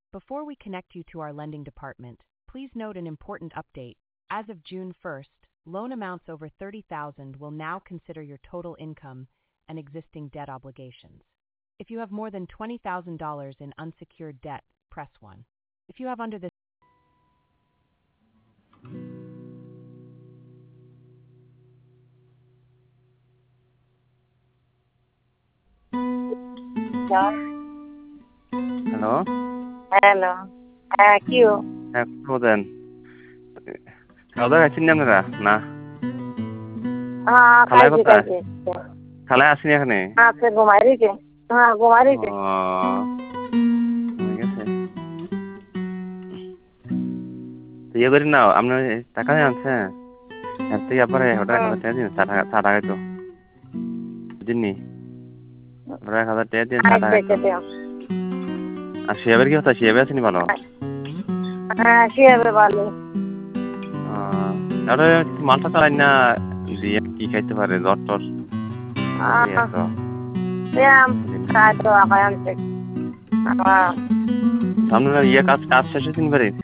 Before we connect you to our lending department, please note an important update. As of June 1st, loan amounts over $30,000 will now consider your total income and existing debt obligations. If you have more than $20,000 in unsecured debt, press 1. If you have under this hello, hello. হ্যাঁ, কি ও? হ্যাঁ বলেন। খাওয়া-দাওয়া খাইছেন নি আপনারা? না। হ্যাঁ, খালায় খাইছি কোথায়? খাইছি। খালায় আসেনি এখানে? আছে ঘুমাই রইছে। হ্যাঁ, ঘুমাই ও রইছে। ঠিক আছে। তো ইয়ে করেন না, আপনার টাকা আনছেন? এর থেকে আপনার হোটেল ১,০০০ টাকা দিন, চা খাইতো। বুঝেননি? আপনারা ১,০০০ টাকা দিন, চা খাইতো। দেখে দিও। আর শিহাবের কি কথা? শিহাবে আসেনি ভালো? হ্যাঁ, শিহাবে ভালো। তাহলে মালটা চালাই না দিয়ে কি খাইতে পারে? জ্বর টর খাইতো আবার আনছে। আপনার ইয়ে কাজ শেষ হয়েছে নি পারে?